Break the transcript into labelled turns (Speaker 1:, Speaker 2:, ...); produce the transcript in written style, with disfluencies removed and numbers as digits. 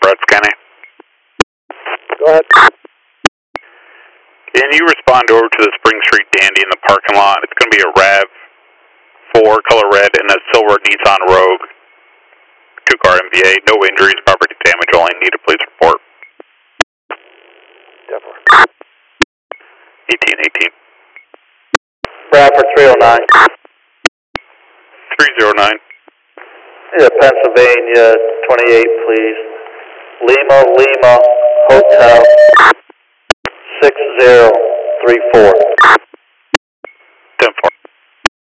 Speaker 1: Brett County.
Speaker 2: Go ahead.
Speaker 1: Can you respond over to the Spring Street Dandy in the parking lot? It's going to be a RAV4, color red, and a silver Nissan Rogue. 2-car MVA, no injuries, property damage, only need a police report.
Speaker 2: Definitely.
Speaker 1: 1818.
Speaker 2: Bradford 309.
Speaker 1: 309.
Speaker 2: Yeah, Pennsylvania 28, please. Lima, Lima, Hotel 6034.
Speaker 1: 10-4.